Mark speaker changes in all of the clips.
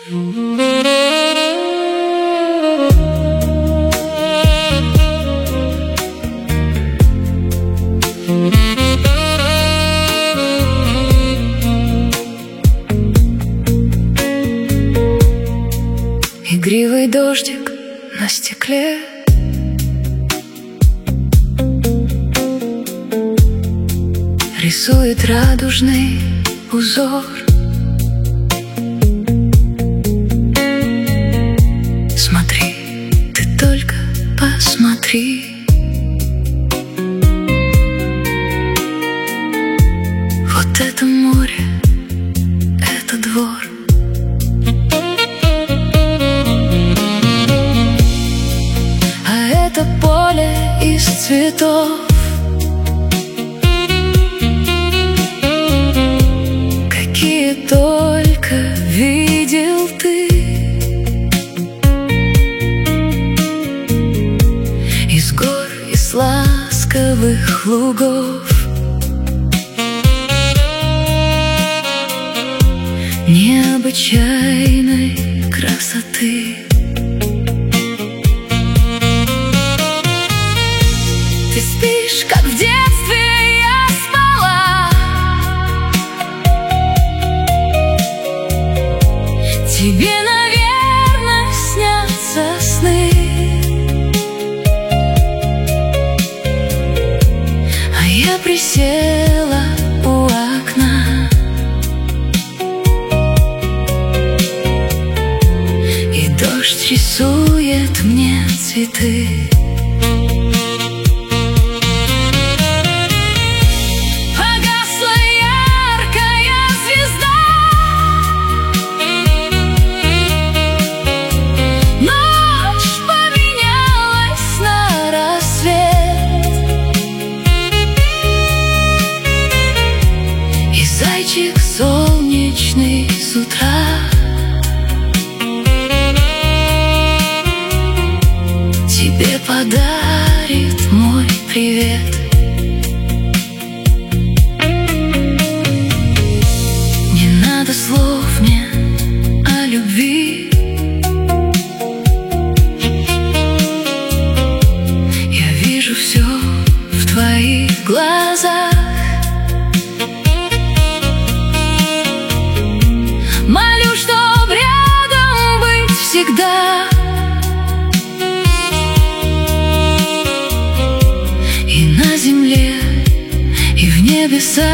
Speaker 1: Игривый дождик на стекле, рисует радужный узор. Смотри, ты только посмотри. Вот это море, это двор. А это поле из цветов. Какие только видел ты. Из гор, из ласковых лугов, необычайной красоты. Ты спишь, как в детстве я спала. Тебе, наверное, снятся сны. А я присела у окна, и дождь рисует мне цветы. Погасла яркая звезда, ночь поменялась на рассвет, и зайчик солнечный с утра тебе подарит мой привет. Не надо слов мне о любви. Я вижу все в твоих глазах. Молю, чтоб рядом быть всегда. И на земле, и в небесах.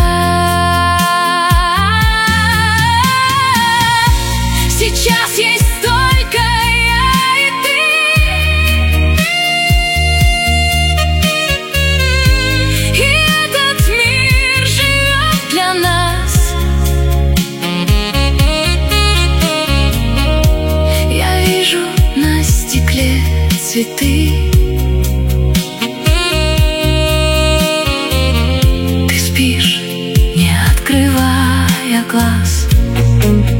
Speaker 1: Сейчас есть только я и ты, и этот мир живет для нас. Я вижу на стекле цветы. Ты спишь, не открывая глаз.